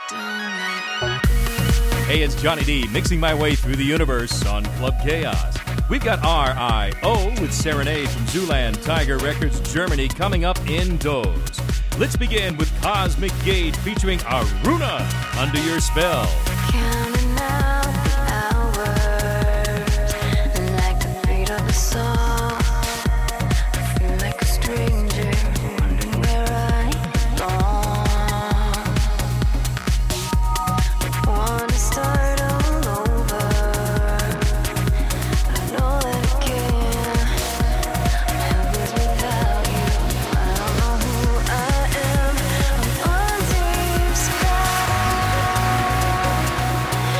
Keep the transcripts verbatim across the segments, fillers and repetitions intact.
Hey, it's Johnny D, mixing my way through the universe on Club Chaos. We've got R I O with Serenade from Zooland Tiger Records, Germany, coming up in Doze. Let's begin with Cosmic Gate featuring Aruna, Under Your Spell. Counting out the hours, like the beat of a song. I feel like a stranger, wondering where I belong. Wanna start all over, I know that I can. I'm helpless without you, I don't know who I am. I'm under your spell.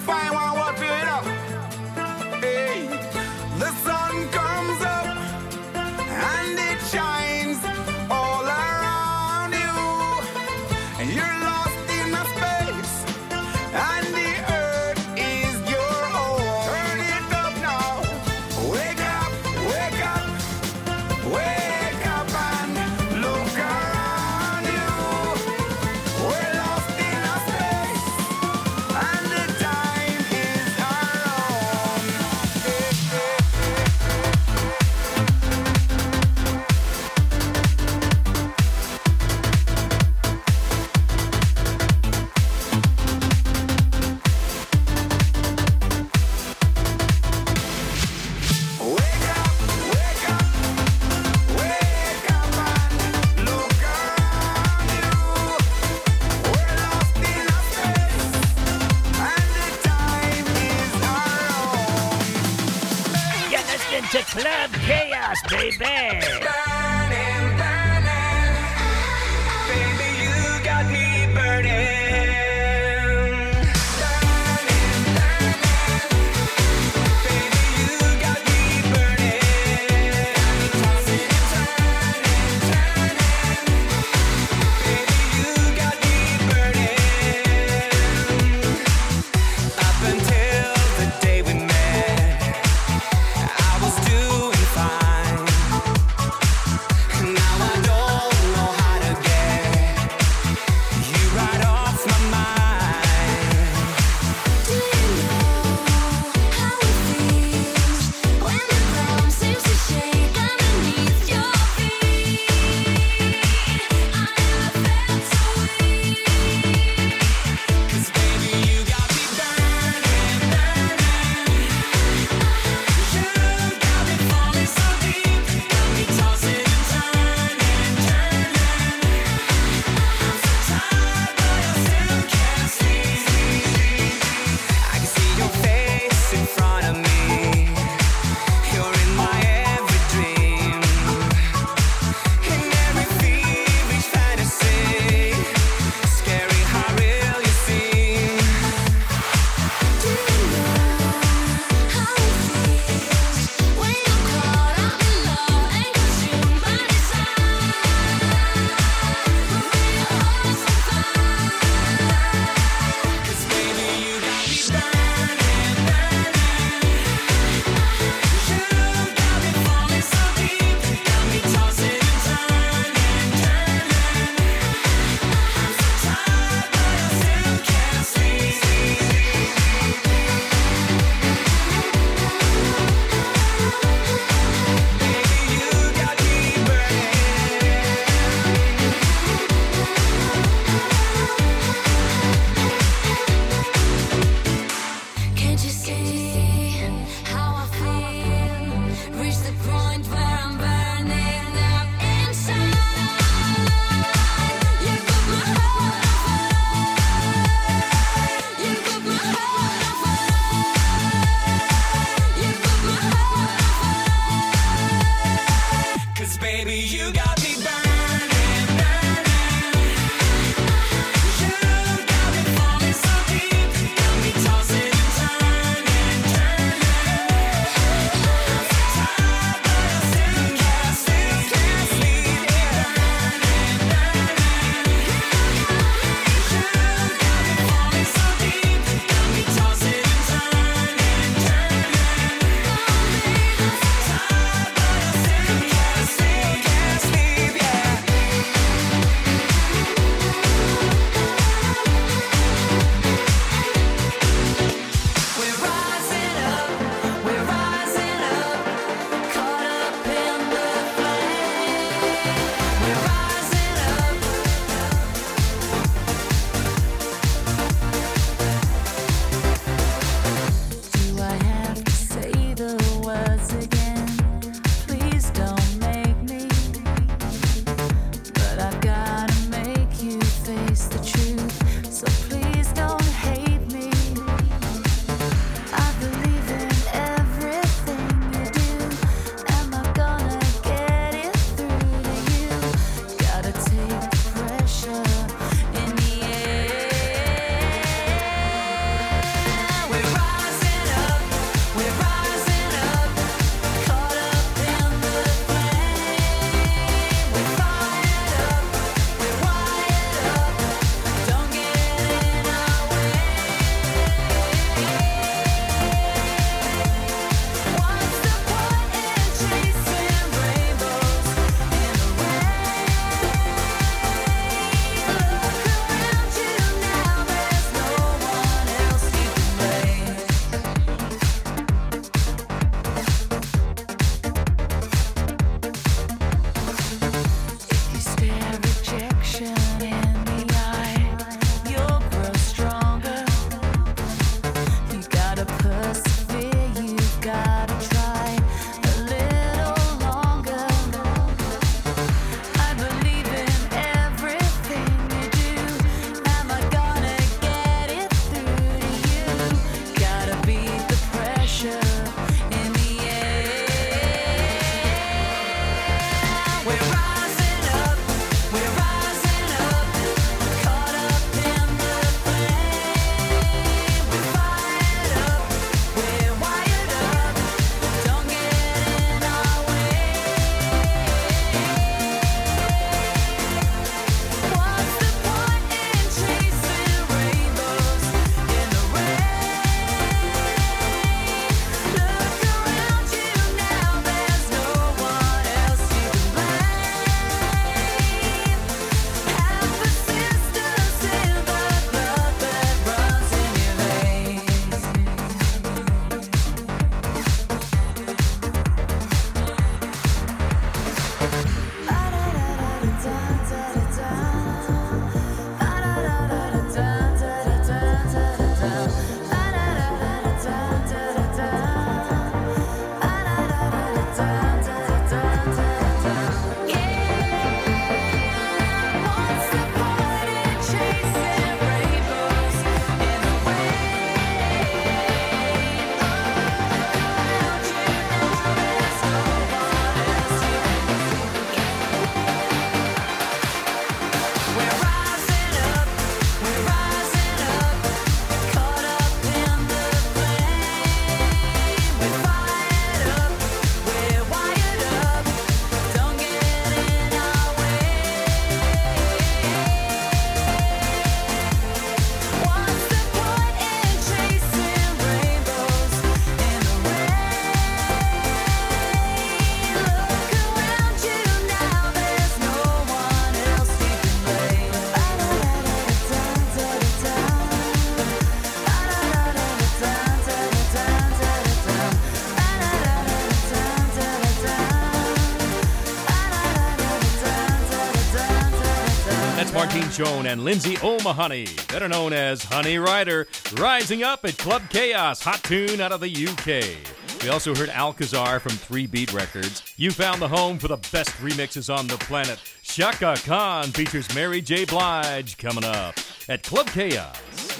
find one word for it up. Hey, the sun comes up and it shines all around you, and you're lost in a space, and the earth is your home. Turn it up now. Wake up, wake up, wake up and look around you. We're lost in a space, and the time is our own. Wake up, wake up, wake up and look around you. We're lost in a space, and the time is our own. You're listening to Club Chaos, baby. Burning, burning, baby, you got me burning. Burning, burning, baby, you got me burning. Tossing and turning, turning, baby, you got me burning. Up until the day we met, I was doing fine. Martine Schoen and Lindsay O'Mahony, better known as Honey Rider, rising up at Club Chaos, hot tune out of the U K. We also heard Alcazar from three beat Records. You found the home for the best remixes on the planet. Shaka Khan features Mary J. Blige coming up at Club Chaos.